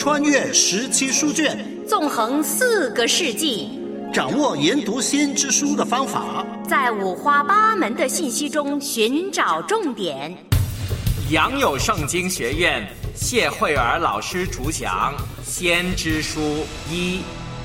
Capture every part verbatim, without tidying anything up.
穿越十七书卷， 纵横四个世纪， 掌握研读先知书的方法， 在五花八门的信息中寻找重点。 杨有圣经学院谢慧儿老师主讲《先知书一》。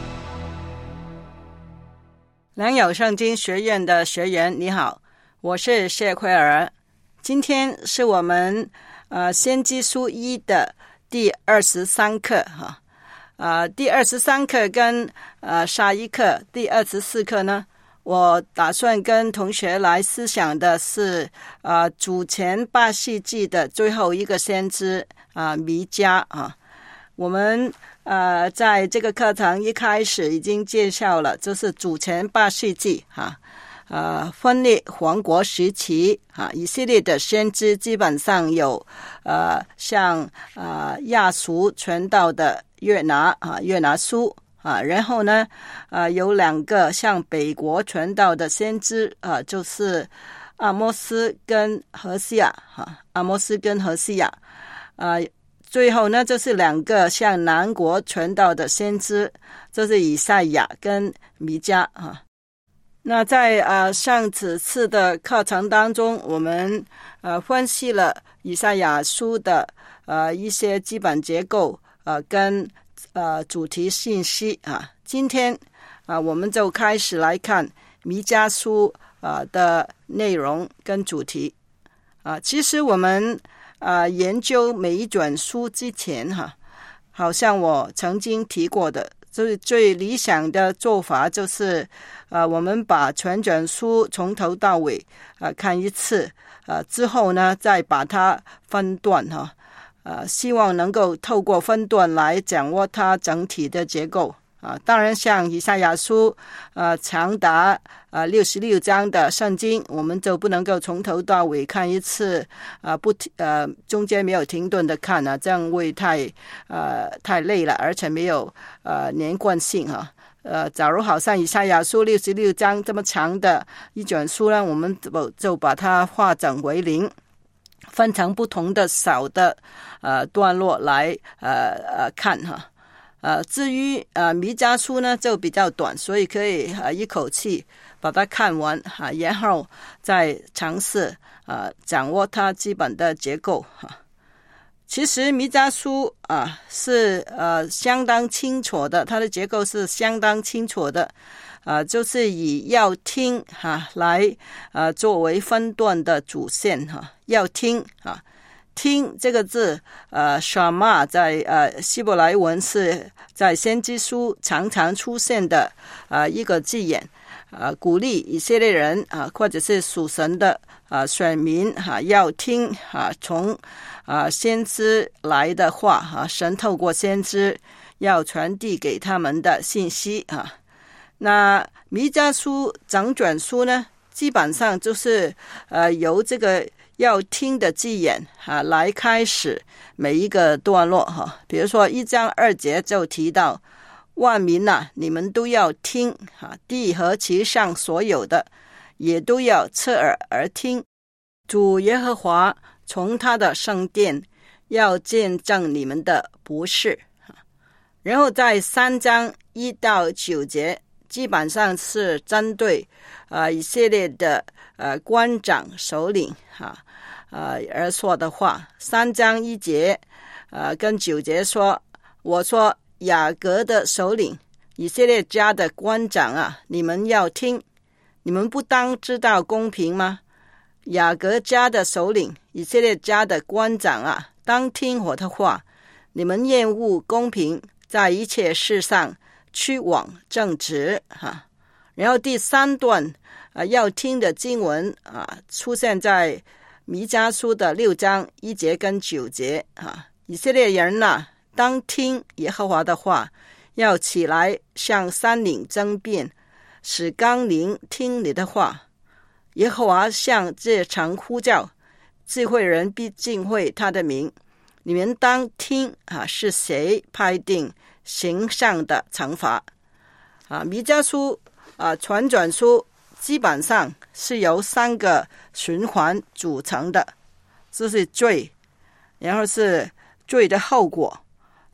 良友圣经学院的学员你好，我是谢慧儿。今天是我们呃先知书一的第二十三课哈。呃第二十三课跟呃下一课第二十四课呢，我打算跟同学来思想的是呃主前八世纪的最后一个先知啊、呃、弥迦啊。我们呃在这个课程一开始已经介绍了，就是主前八世纪哈。呃，分裂王国时期啊，以色列的先知基本上有呃，像呃亚述传道的约拿啊，约拿书啊，然后呢，呃，有两个向北国传道的先知啊，就是阿摩斯跟何西亚哈，阿摩斯跟何西亚啊，最后呢，就是两个向南国传道的先知，就是以赛亚跟弥迦啊。那在呃上此次的课程当中，我们呃分析了以赛亚书的呃一些基本结构呃跟呃主题信息啊。今天啊、呃、我们就开始来看弥迦书呃的内容跟主题啊。其实我们呃研究每一卷书之前哈，好像我曾经提过的，就是最理想的做法就是呃，我们把全卷书从头到尾呃看一次，呃之后呢再把它分段哈，呃希望能够透过分段来掌握它整体的结构啊。当然像以赛亚书呃长达呃六十六章的圣经，我们就不能够从头到尾看一次，呃不呃中间没有停顿的看啊，这样会太呃太累了，而且没有呃连贯性哈。呃，假如好像以赛亚书六十六章这么长的一卷书呢，我们就就把它化整为零，分成不同的小的呃段落来呃呃看哈。呃，至于呃弥迦书呢就比较短，所以可以呃一口气把它看完哈，然后再尝试呃掌握它基本的结构哈。其实弥迦书啊是呃相当清楚的，它的结构是相当清楚的，呃就是以要听哈、啊、来呃作为分段的主线哈、啊，要听啊，听这个字呃 shama 在呃希伯来文是在先知书常常出现的呃一个字眼，呃鼓励以色列人啊或者是属神的啊选民哈、啊、要听啊从啊，先知来的话啊，神透过先知要传递给他们的信息啊。那弥迦书整卷书呢，基本上就是呃由这个要听的字眼啊来开始每一个段落哈、啊。比如说一章二节就提到万民呐、啊，你们都要听啊，地和其上所有的也都要侧耳而听，主耶和华从他的圣殿要见证你们的不是。然后在三章一到九节基本上是针对呃以色列的呃官长首领哈呃而说的话。三章一节呃跟九节说，我说雅各的首领以色列家的官长啊，你们要听，你们不当知道公平吗？雅各家的首领以色列家的官长啊，当听我的话，你们厌恶公平，在一切事上去往正直哈。然后第三段啊要听的经文啊出现在弥迦书的六章一节跟九节啊，以色列人呐、啊，当听耶和华的话，要起来向山岭争辩，使冈陵听你的话。耶和华向这城呼叫，智慧人必敬畏他的名。你们当听啊，是谁派定行上的惩罚啊？弥迦书啊，全卷书基本上是由三个循环组成的，这是罪，然后是罪的后果，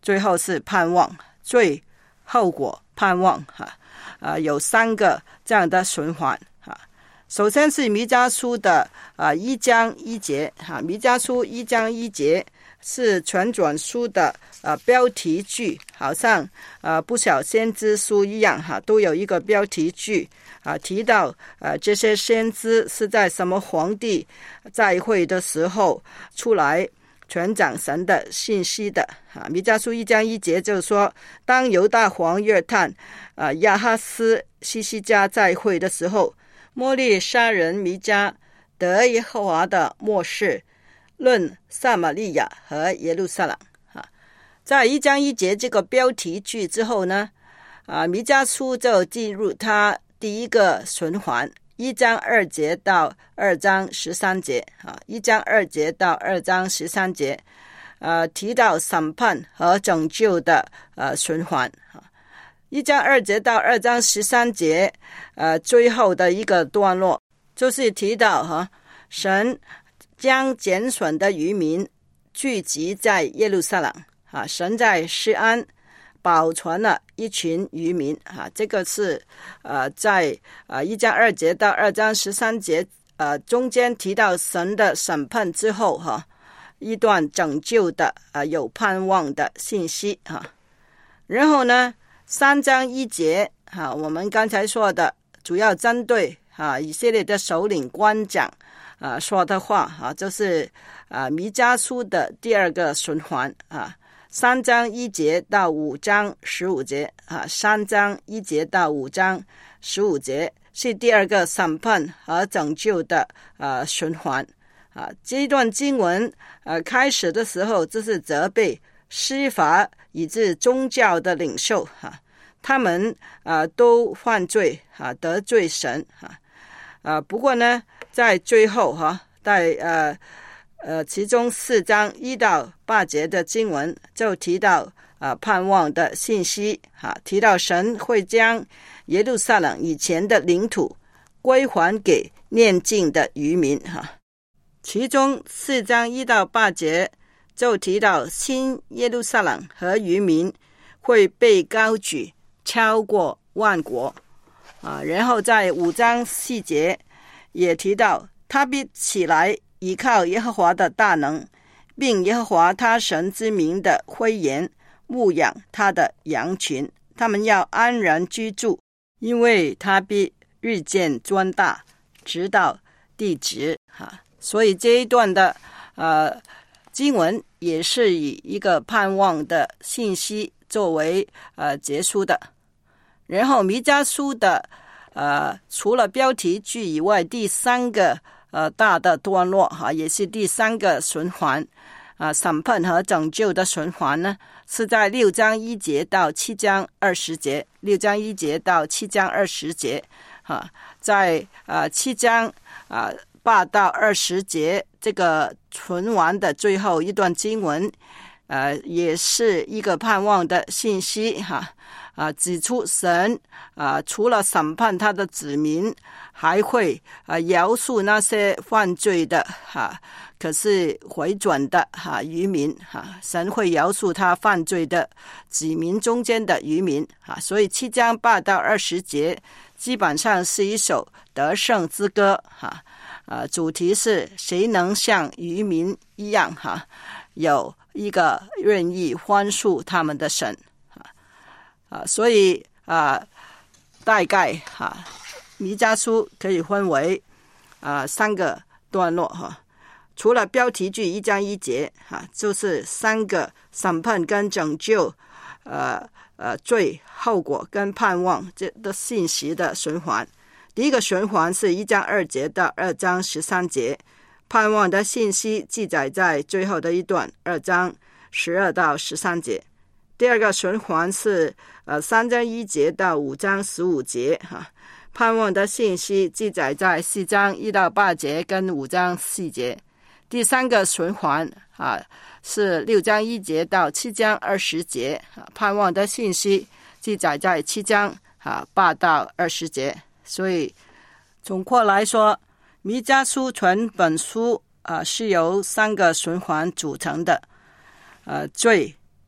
最后是盼望，罪、后果、盼望哈啊，有三个这样的循环啊。首先是弥迦书的啊一章一节哈，弥迦书一章一节是全卷书的呃标题句，好像呃不少先知书一样哈，都有一个标题句啊，提到呃这些先知是在什么皇帝在位的时候出来传讲神的信息的啊。弥迦书一章一节就是说，当犹大王约坦啊亚哈斯西西家在位的时候，摩利沙人弥迦得耶和华的默示，论撒玛利亚和耶路撒冷啊。在一章一节这个标题句之后呢，啊，弥迦书就进入他第一个循环，一章二节到二章十三节啊，一章二节到二章十三节，呃，提到审判和拯救的呃循环啊。一章二节到二章十三节，呃，最后的一个段落就是提到哈、啊，神将拣选的渔民聚集在耶路撒冷啊，神在锡安保存了一群渔民啊，这个是呃在呃一章二节到二章十三节呃中间提到神的审判之后哈、啊，一段拯救的呃有盼望的信息哈、啊。然后呢，三章一节啊，我们刚才说的主要针对啊以色列的首领官长啊说的话啊，就是啊弥迦书的第二个循环啊。三章一节到五章十五节啊，三章一节到五章十五节是第二个审判和拯救的呃循环啊。这一段经文呃开始的时候，就是责备司法以至宗教的领袖啊，他们啊、呃、都犯罪啊，得罪神啊啊。不过呢，在最后哈、啊，在呃。呃，其中四章一到八节的经文就提到啊、呃、盼望的信息啊，提到神会将耶路撒冷以前的领土归还给念经的渔民哈、啊。其中四章一到八节就提到新耶路撒冷和渔民会被高举超过万国啊。然后在五章细节也提到他必起来依靠耶和华的大能，并耶和华他神之名的威严，牧养他的羊群，他们要安然居住，因为他必日渐壮大，直到地极哈。所以这一段的呃经文也是以一个盼望的信息作为呃结束的。然后弥迦书的呃除了标题句以外，第三个呃，大的段落哈、啊，也是第三个循环啊，审判和拯救的循环呢，是在六章一节到七章二十节，六章一节到七章二十节啊，在啊七章啊八到二十节这个循环的最后一段经文，呃，也是一个盼望的信息哈。啊啊，指出神啊，除了审判他的子民，还会啊饶恕那些犯罪的哈、啊，可是回转的哈、啊、渔民哈、啊，神会饶恕他犯罪的子民中间的渔民啊，所以七章八到二十节基本上是一首得胜之歌哈，啊，主题是谁能像渔民一样哈、啊，有一个愿意宽恕他们的神。啊，所以啊，大概哈、啊，弥迦书可以分为啊三个段落哈、啊。除了标题句一章一节哈、啊，就是三个审判跟拯救，呃呃罪后果跟盼望这的信息的循环。第一个循环是一章二节到二章十三节，盼望的信息记载在最后的一段，二章十二到十三节。第二个循环是呃三章一节到五章十五节哈、啊，盼望的信息记载在四章一到八节跟五章四节。第三个循环啊是六章一节到七章二十节啊，盼望的信息记载在七章啊八到二十节。所以总括来说，弥迦书全本书啊是由三个循环组成的，呃罪。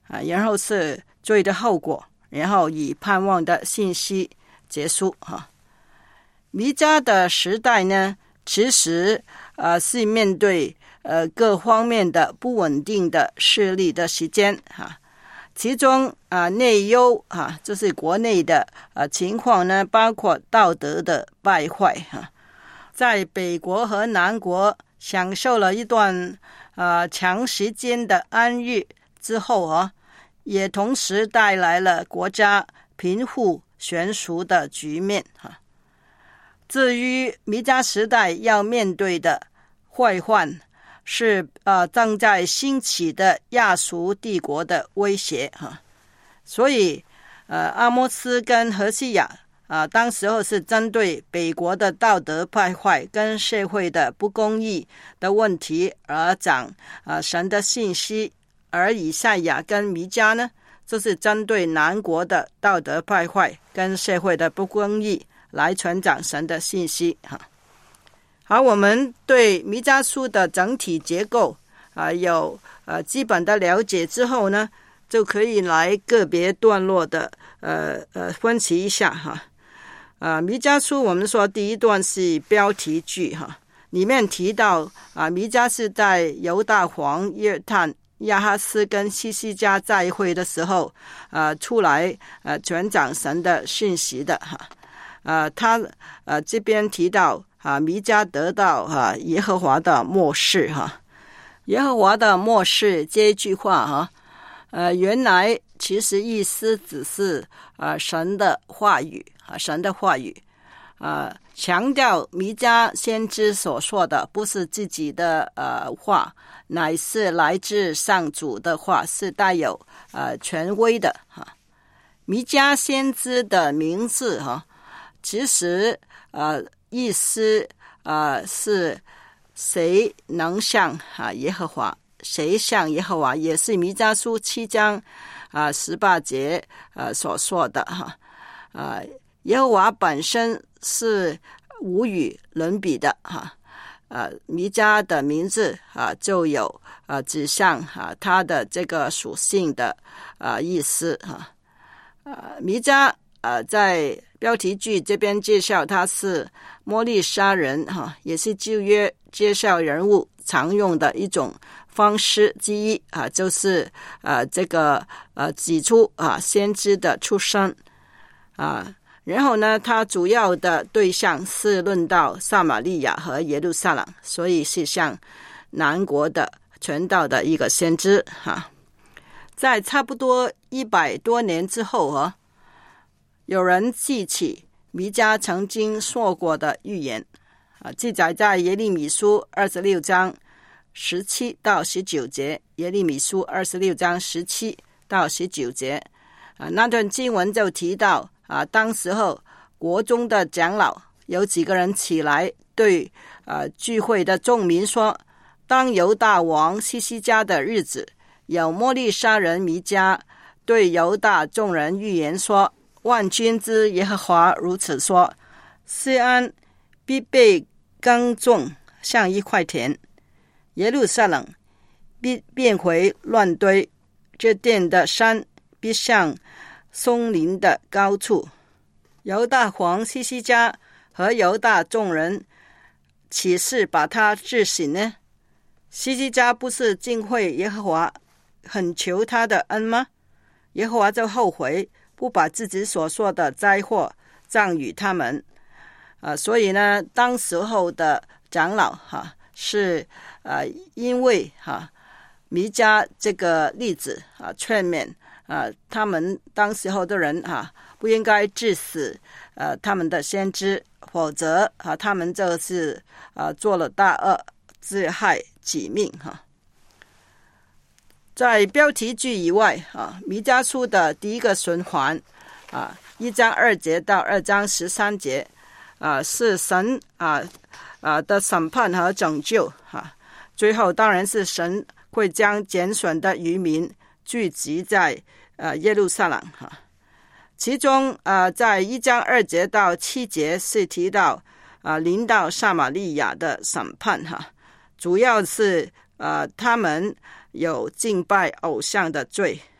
啊，然后是罪的后果，然后以盼望的信息结束哈。弥迦的时代呢，其实呃是面对呃各方面的不稳定的势力的时间哈。其中啊内忧啊，就是国内的呃情况呢，包括道德的败坏哈。在北国和南国享受了一段呃长时间的安逸之后啊，也同时带来了国家贫富悬殊的局面哈。至于弥迦时代要面对的坏患，是呃正在兴起的亚述帝国的威胁哈。所以呃阿摩斯跟何西亚啊、呃，当时候是针对北国的道德败坏跟社会的不公义的问题而讲啊、呃、神的信息，而以赛亚跟弥迦呢，就是针对南国的道德败坏跟社会的不公义来传讲神的信息哈。好，我们对弥迦书的整体结构啊、呃、有呃基本的了解之后呢，就可以来个别段落的呃呃分析一下哈。啊，弥迦书我们说第一段是标题句哈，里面提到啊，弥迦是在犹大王约坦、亚哈斯跟希西家在会的时候啊出来呃传讲神的信息的哈。啊，他呃这边提到啊，弥迦得到哈、啊、耶和华的默示哈，耶和华的默示这一句话哈，呃，原来其实意思只是呃神的话语啊，神的话语啊，强调弥迦先知所说的不是自己的呃话，乃是来自上主的话，是带有呃权威的哈。弥迦先知的名字哈。其实呃意思呃是谁能像啊耶和华，谁像耶和华，也是弥迦书七章啊十八节呃所说的哈。啊耶和华本身是无与伦比的哈。呃弥迦的名字啊就有呃指向啊他的这个属性的啊意思哈。呃弥迦呃在标题句这边介绍他是摩利沙人哈，也是旧约介绍人物常用的一种方式之一啊，就是呃这个呃指出啊先知的出身啊，然后呢，他主要的对象是论到撒玛利亚和耶路撒冷，所以是向南国的传道的一个先知哈。在差不多一百多年之后啊。有人记起弥迦曾经说过的预言啊，记载在耶利米书二十六章十七到十九节，耶利米书二十六章十七到十九节啊，那段经文就提到啊，当时候国中的长老有几个人起来对啊聚会的众民说，当犹大王希西家的日子，有摩利沙人弥迦对犹大众人预言说，万军之耶和华如此说，西安必被耕种，像一块田，耶路撒冷必变回乱堆，这殿的山必像松林的高处。犹大王希西家和犹大众人岂是把他治死呢？希西家不是敬畏耶和华，恳求他的恩吗？耶和华就后悔，不把自己所说的灾祸降与他们。啊，所以呢，当时候的长老哈、啊、是呃因为哈、啊、弥迦这个例子啊劝勉啊他们当时候的人哈、啊、不应该致死呃他们的先知，否则啊他们就是啊做了大恶，自害己命哈、啊。在标题句以外啊，弥迦书的第一个循环啊，一章二节到二章十三节啊，是神啊啊的审判和拯救啊，最后当然是神会将拣选的余民聚集在呃耶路撒冷哈、啊。其中啊，在一章二节到七节是提到啊临到撒玛利亚的审判哈、啊，主要是呃他们有敬拜偶像的罪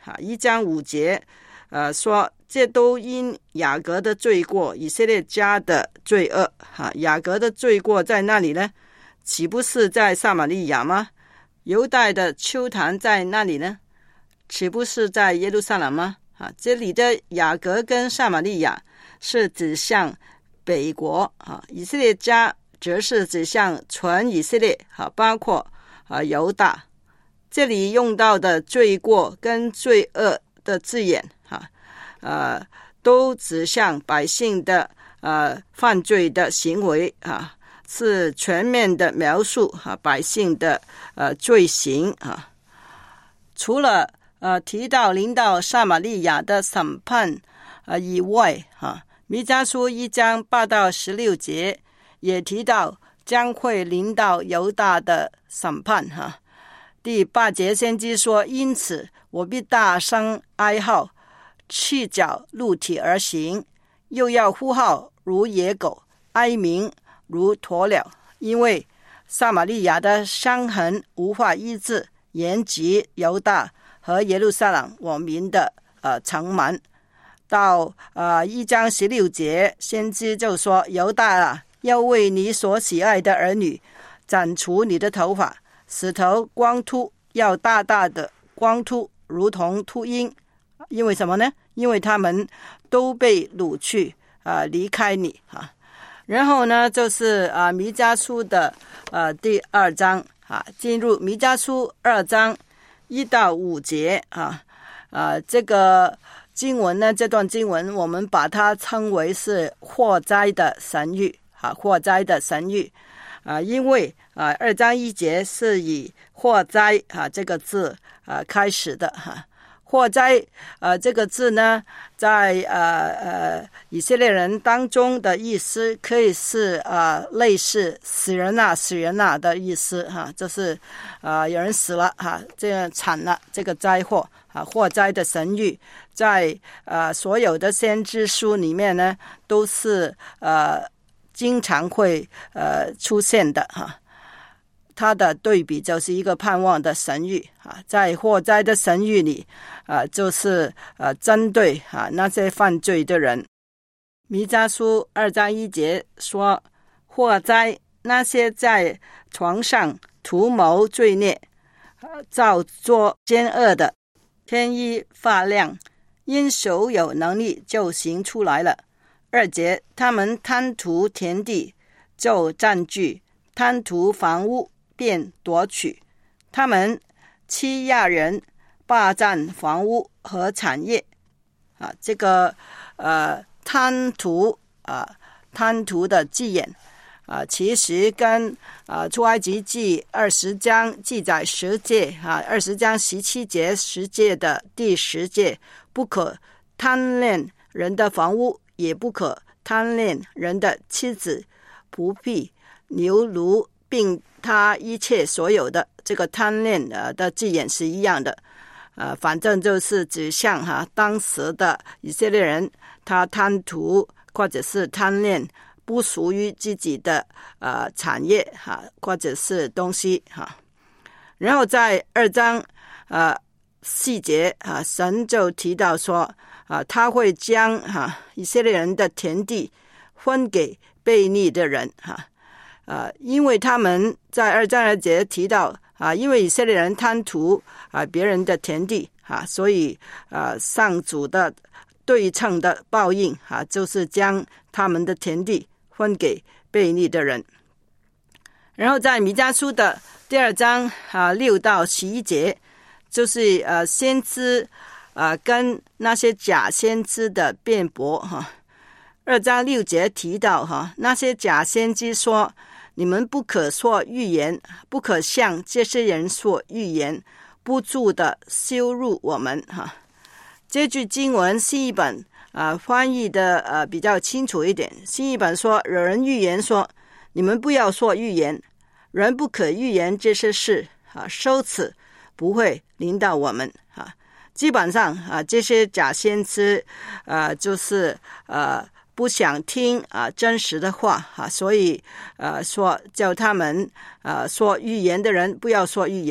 啊，一章五节，呃，说这都因雅各的罪过，以色列家的罪恶。哈，雅各的罪过在那里呢？岂不是在撒玛利亚吗？犹大的丘坛在那里呢？岂不是在耶路撒冷吗？啊，这里的雅各跟撒玛利亚是指向北国啊，以色列家则是指向全以色列啊，包括啊犹大。这里用到的罪过跟罪恶的字眼啊，呃，都指向百姓的呃犯罪的行为啊，是全面的描述啊百姓的呃罪行啊。除了呃提到临到撒玛利亚的审判呃以外啊，弥迦书一章八到十六节也提到将会临到犹大的审判哈、啊。第八节先知说，因此我必大声哀号，赤脚露体而行，又要呼号如野狗，哀鸣如鸵鸟，因为撒玛利亚的伤痕无法医治，延及犹大和耶路撒冷我民的呃城门。到呃一章十六节，先知就说，犹大啊，要为你所喜爱的儿女斩除你的头发，使头光秃，要大大的光秃，如同秃鹰。因为什么呢？因为他们都被掳去啊、呃，离开你啊。然后呢，就是啊弥迦书的呃第二章啊，进入弥迦书二章一到五节啊啊这个经文呢，这段经文我们把它称为是祸灾的神谕啊，祸灾的神谕啊，因为啊二章一节是以祸灾啊这个字啊开始的哈、啊。祸灾呃这个字呢，在呃呃以色列人当中的意思可以是呃类似死人啊死人啊的意思哈，就是呃有人死了哈，这样惨了，这个灾祸啊，祸灾的神谕在呃所有的先知书里面呢都是呃经常会呃出现的哈。它的对比就是一个盼望的神谕啊，在祸灾的神谕里啊，就是呃针对啊那些犯罪的人。弥迦书二章一节说，祸灾那些在床上图谋罪孽、造作奸恶的，天一发亮，因手有能力就行出来了。二节，他们贪图田地就占据，贪图房屋便夺取，他们欺压人，霸占房屋和产业啊，这个呃贪图啊贪图的字眼啊，其实跟啊出埃及记二十章记载十诫啊，二十章十七节十诫的第十诫，不可贪恋人的房屋，也不可贪恋人的妻子、仆婢、牛奴，并他一切所有的，这个贪恋呃的字眼是一样的，呃，反正就是指向哈、啊、当时的以色列人，他贪图或者是贪恋不属于自己的呃产业哈、啊，或者是东西哈、啊。然后在二章呃细节啊，神就提到说啊，他会将哈、啊、以色列人的田地分给悖逆的人哈。啊呃，因为他们在二章二节提到啊，因为以色列人贪图啊别人的田地啊，所以啊上主的对称的报应啊，就是将他们的田地分给悖逆的人。然后在弥迦书的第二章啊六到十一节，就是呃先知啊跟那些假先知的辩驳哈、啊。二章六节提到哈、啊，那些假先知说，你们不可说预言，不可向这些人说预言，不住的羞辱我们哈。这句经文新译本啊、呃、翻译的呃比较清楚一点。新译本说，有人预言说，你们不要说预言，人不可预言这些事啊，羞耻不会临到我们啊。基本上啊，这些假先知呃就是呃。不想听啊真实的话啊，所以呃说叫他们呃说预言的人不要说预言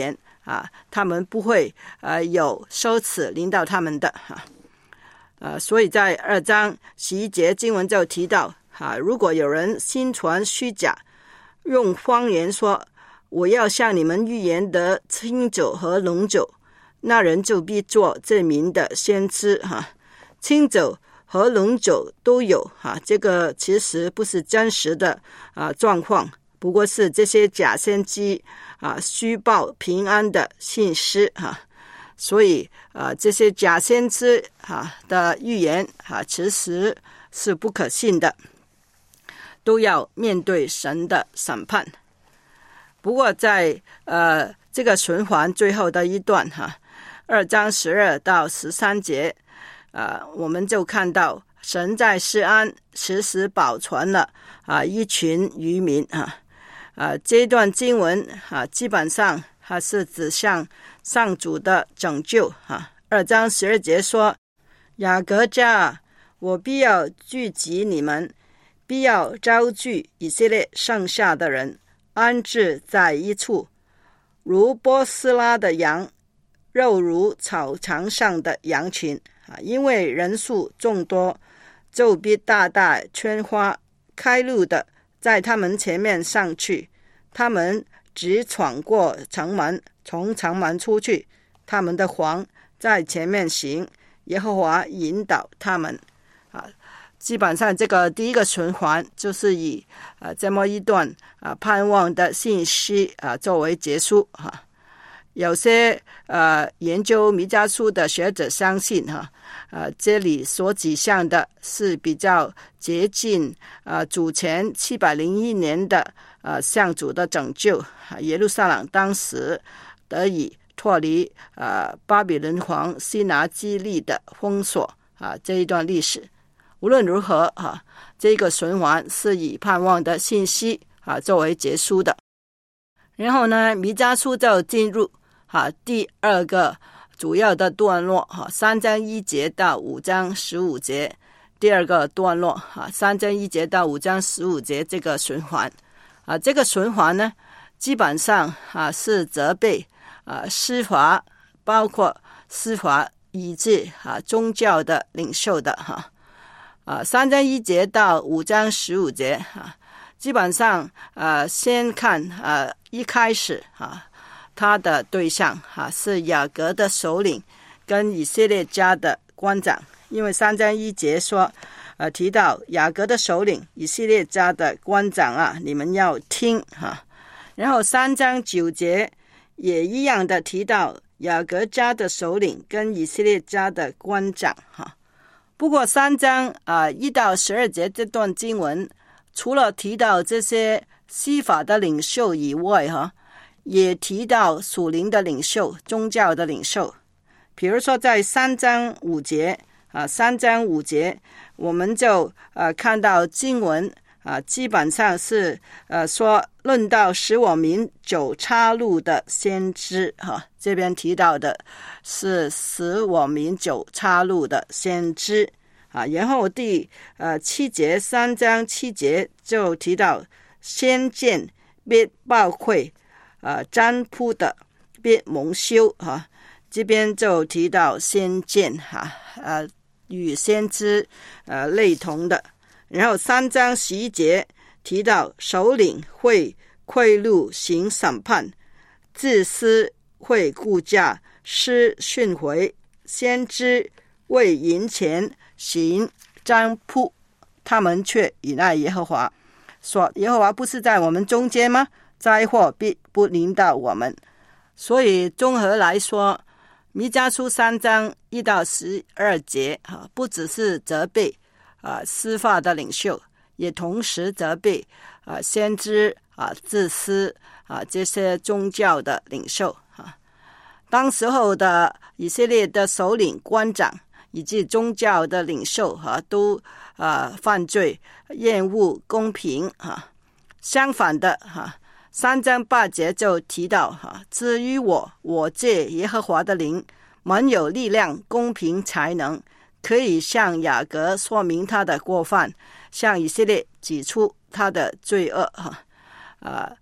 啊，他们不会呃有羞耻临到他们的啊。呃，所以在二章十一节经文就提到啊，如果有人心传虚假，用方言说我要向你们预言得清酒和浓酒，那人就必做这名的先知哈、啊。清酒和浓酒都有哈、啊，这个其实不是真实的啊状况，不过是这些假先知啊虚报平安的信息哈、啊。所以啊，这些假先知啊的预言啊，其实是不可信的，都要面对神的审判。不过在呃这个循环最后的一段哈、啊，二章十二到十三节，呃，我们就看到神在示安其实保存了啊一群渔民啊，啊这段经文啊基本上还是指向上主的拯救啊。二章十二节说：雅各家，我必要聚集你们，必要招聚以色列剩下的人，安置在一处，如波斯拉的羊，肉如草场上的羊群啊。因为人数众多，就必大大圈花开路的在他们前面上去，他们只闯过城门，从城门出去，他们的王在前面行，耶和华引导他们啊。基本上这个第一个循环就是以啊这么一段啊盼望的信息啊作为结束哈、啊。有些呃研究弥迦书的学者相信哈，呃这里所指向的是比较接近呃主前七百零一年的呃向主的拯救，耶路撒冷当时得以脱离呃巴比伦王西拿基立的封锁啊、呃、这一段历史。无论如何啊，这个循环是以盼望的信息啊作为结束的。然后呢，弥迦书就进入啊第二个主要的段落哈，三章一节到五章十五节。第二个段落啊，三章一节到五章十五节这个循环啊，这个循环呢，基本上啊是责备啊司法，包括司法以至啊宗教的领袖的哈。啊，三章一节到五章十五节啊，基本上呃，先看呃一开始啊，他的对象啊是雅各的首领跟以色列家的官长，因为三章一节说，呃提到雅各的首领、以色列家的官长啊，你们要听哈、啊。然后三章九节也一样的提到雅各家的首领跟以色列家的官长哈。啊不过三章啊一到十二节这段经文，除了提到这些司法的领袖以外，哈，也提到属灵的领袖、宗教的领袖。比如说在三章五节啊，三章五节，我们就呃看到经文啊，基本上是呃说论到使我民走岔路的先知哈、啊，这边提到的是使我民走岔路的先知啊。然后第呃七节，三章七节就提到先见必报愧，呃占卜的必蒙羞啊。这边就提到先见哈，呃与先知呃类同的。然后三章十一节提到首领会贿赂行审判，自私会顾价施训诲，先知为银钱行占卜，他们却倚赖耶和华，说耶和华不是在我们中间吗？灾祸必不临到我们。所以综合来说，弥迦书三章一到十二节啊，不只是责备啊司法的领袖，也同时责备啊先知啊自私啊这些宗教的领袖啊。当时候的以色列的首领、官长以及宗教的领袖啊，都啊犯罪，厌恶公平啊。相反的哈，三章八节就提到哈，至于我，我借耶和华的灵，蛮有力量、公平、才能，可以向雅各说明他的过犯，向以色列指出他的罪恶哈。啊，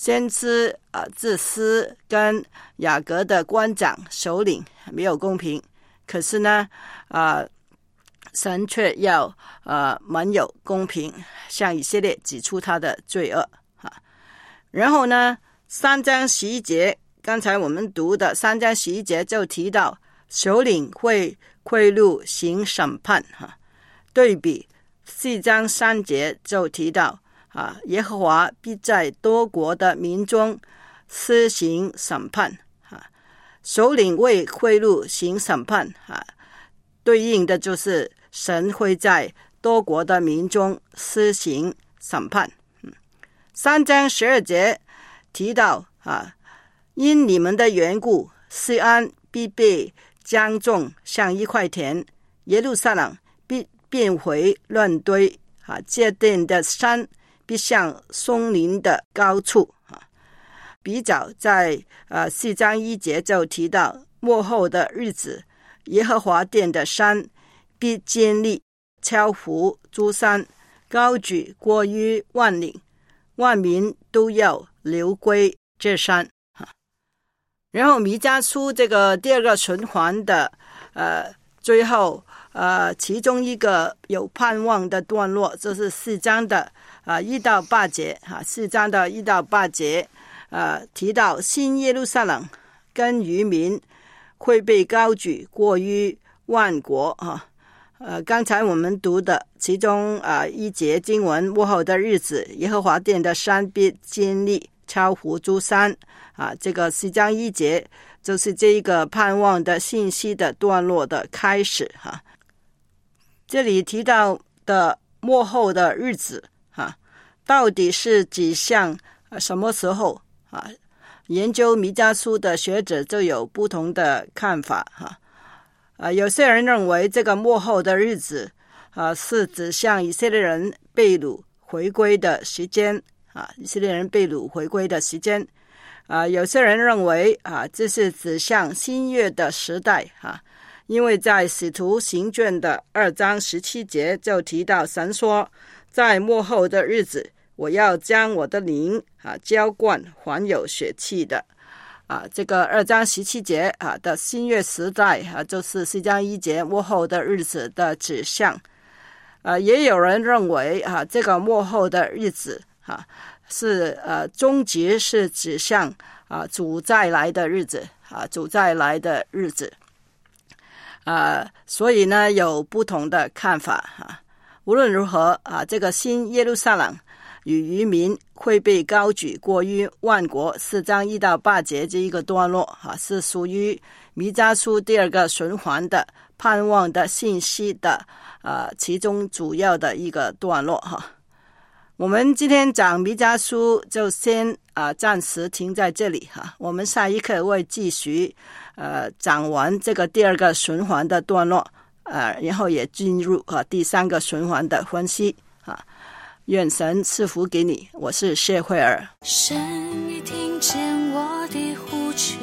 先知啊自私，跟雅各的官长首领没有公平，可是呢啊神却要呃蛮有公平，向以色列指出他的罪恶啊。然后呢三章十一节，刚才我们读的三章十一节就提到首领会贿赂行审判哈，对比四章三节就提到啊，耶和华必在多国的民中施行审判啊，首领为贿赂行审判啊，对应的就是神会在多国的民中施行审判。嗯，三章十二节提到啊，因你们的缘故，西安必被将重像一块田，耶路撒冷必变回乱堆啊，界定的山必像松林的高处啊。比较在呃四章一节就提到末后的日子，耶和华殿的山必坚立，超乎诸山，高举过于万岭，万民都要流归这山啊。然后弥迦书这个第二个循环的呃最后呃其中一个有盼望的段落，就是四章的啊、呃、一到八节啊，四章的一到八节呃提到新耶路撒冷跟渔民会被高举过于万国啊。呃，刚才我们读的其中啊、呃、一节经文，末后的日子，耶和华殿的山必坚立，超乎诸山啊。这个四章一节就是这一个盼望的信息的段落的开始哈、啊。这里提到的末后的日子啊，到底是指向、啊、什么时候啊？研究弥迦书的学者就有不同的看法哈。啊啊，有些人认为这个末后的日子啊，是指向以色列人被掳回归的时间啊，以色列人被掳回归的时间啊。有些人认为啊，这是指向新约的时代啊，因为在使徒行传的二章十七节就提到神说，在末后的日子，我要将我的灵啊浇灌还有血气的。啊，这个二章十七节啊的新约时代啊，就是四章一节末后的日子的指向。啊，也有人认为啊，这个末后的日子啊是呃终极是指向啊主再来的日子啊，主再来的日子。啊，所以呢有不同的看法啊。无论如何啊，这个新耶路撒冷与渔民会被高举过于万国，四章一到八节这一个段落啊，是属于弥迦书第二个循环的盼望的信息的呃其中主要的一个段落哈。我们今天讲弥迦书就先啊、呃、暂时停在这里哈，我们下一课会继续呃讲完这个第二个循环的段落，呃然后也进入啊、呃、第三个循环的分析啊。愿神赐福给你，我是谢慧儿。 神已听见我的呼求，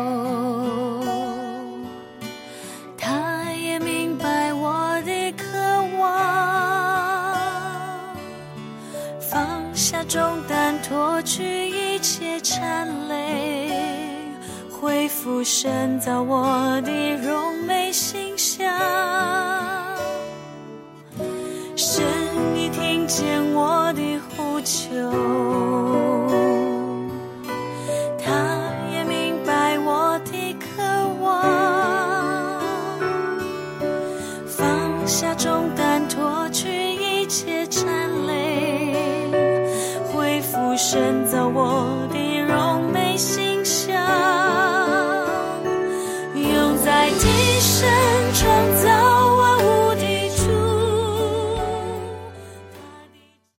他也明白我的渴望，放下重担，脱去一切缠累，恢复神造我的荣美形象。神已听见我的呼求，他也明白我的渴望，放下重担，脱去一切缠累，恢复神造我的荣美形